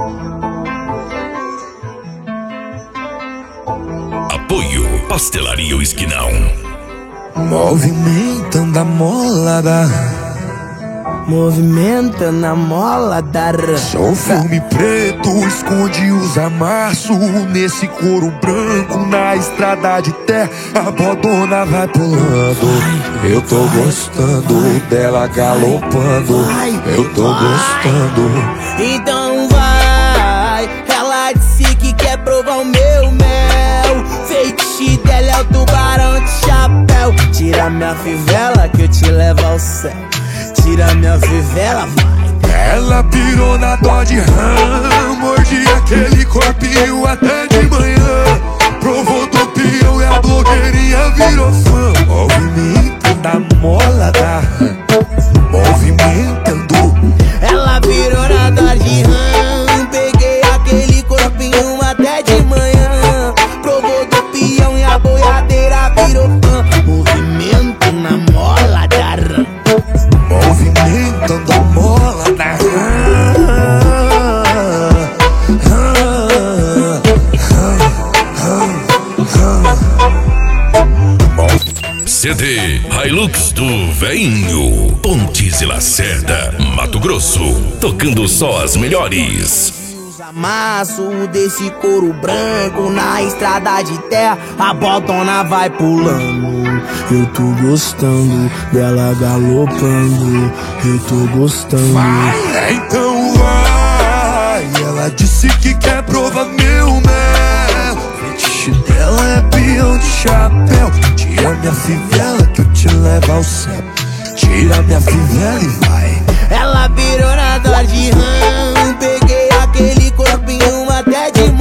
Apoio Pastelaria O Esquinão. Movimentando a molada, movimentando a mola da sou filme preto, esconde os amassos. Nesse couro branco, na estrada de terra, a bodona vai pulando. Eu tô gostando dela galopando. Eu tô gostando. Então vai, ela disse que quer provar o meu mel. Feitiço dela é o tubarão de chapéu. Tira minha fivela que eu te levo ao céu. Tira minha fivela, vai. Ela pirou na dó de rã, mordi aquele corpinho até de manhã. Provou do peão e a blogueirinha virou fã. Movimentando a mola da rã, movimentando. Ela virou na dó de rã, peguei aquele corpinho até de manhã. Provou do peão e a boiadeira virou fã. Movimento na mola da rã, movimentando a mola da CD Hilux do Veinho, Pontes e Lacerda, Mato Grosso, tocando só as melhores. amasso desse couro branco na estrada de terra, a botona vai pulando. Eu tô gostando dela galopando. Eu tô gostando. Vai, então vai. Ela disse que quer provar meu mel. Fetiche dela é peão de chapéu. Tira minha fivela que eu te levo ao céu. Tira minha fivela e vai. Ela virou na dó de rã, peguei aquele corpinho até de